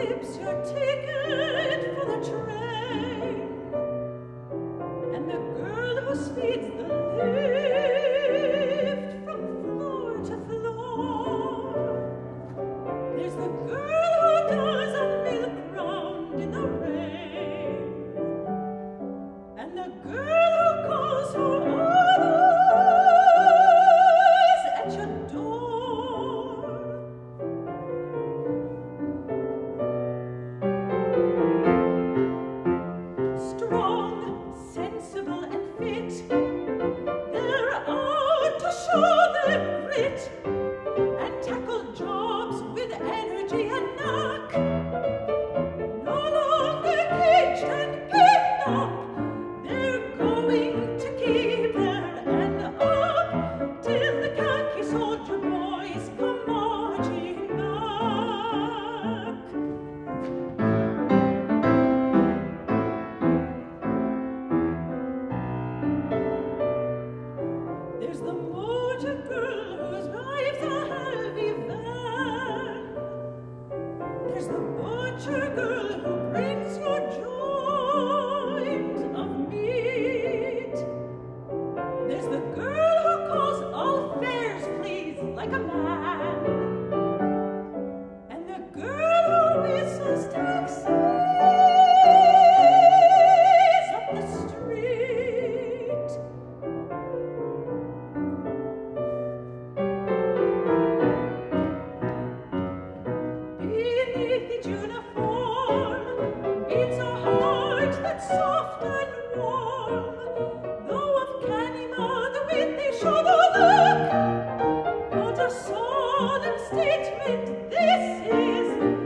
slips your ticket for the train, and the girl who speeds the lift from floor to floor. There's the girl who does a milk round in the rain, and the girl who calls for always at your door. Strong, sensible, and fit, they're out to show their grit and tackle jobs with energy and knack. No longer caged and pinned up, they're going to keep their end up till the khaki soldier boys come marching back. There's the motor girl whose drives a heavy van. There's the butcher girl who brings you joint of meat. There's the girl who calls all fares please like a man, and the girl who whistles taxis up the street. Beneath each uniform beats a heart that's soft and warm. Though of canny mother with they show the look, but a solemn statement this is.